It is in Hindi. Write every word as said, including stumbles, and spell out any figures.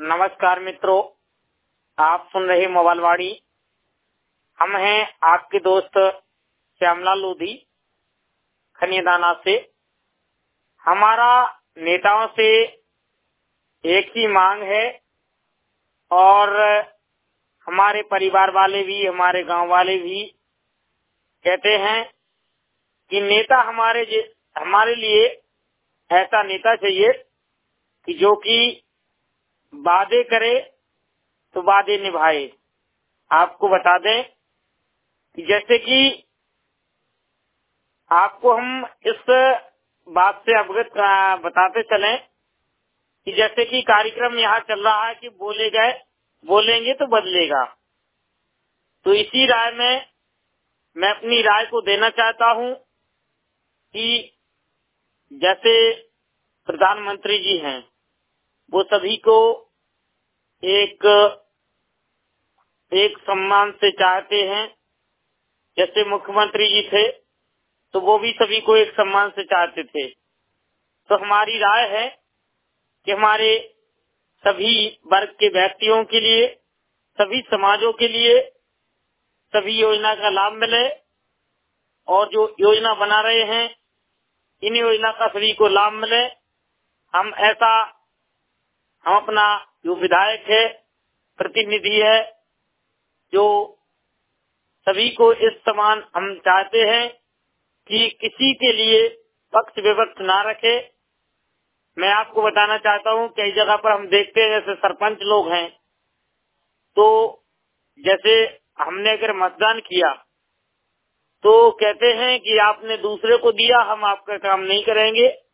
नमस्कार मित्रों, आप सुन रहे मोबाइलवाड़ी। हम हैं आपके दोस्त श्यामलाल लोधी खनियादाना से। हमारा नेताओं से एक ही मांग है और हमारे परिवार वाले भी, हमारे गांव वाले भी कहते हैं कि नेता हमारे हमारे लिए ऐसा नेता चाहिए कि जो कि वादे करे तो वादे निभाए। आपको बता दें कि जैसे कि आपको हम इस बात से अवगत बताते चलें कि जैसे कि कार्यक्रम यहाँ चल रहा है कि बोले गए बोलेंगे तो बदलेगा। तो इसी राय में मैं अपनी राय को देना चाहता हूँ कि जैसे प्रधानमंत्री जी हैं, वो सभी को एक एक सम्मान से चाहते हैं। जैसे मुख्यमंत्री जी थे तो वो भी सभी को एक सम्मान से चाहते थे। तो हमारी राय है कि हमारे सभी वर्ग के व्यक्तियों के लिए, सभी समाजों के लिए सभी योजना का लाभ मिले और जो योजना बना रहे हैं इन योजना का सभी को लाभ मिले। हम ऐसा हम अपना जो विधायक है, प्रतिनिधि है, जो सभी को इस समान हम चाहते हैं कि किसी के लिए पक्ष विपक्ष ना रखे। मैं आपको बताना चाहता हूँ, कई जगह पर हम देखते हैं जैसे सरपंच लोग हैं, तो जैसे हमने अगर मतदान किया तो कहते हैं कि आपने दूसरे को दिया, हम आपका काम नहीं करेंगे।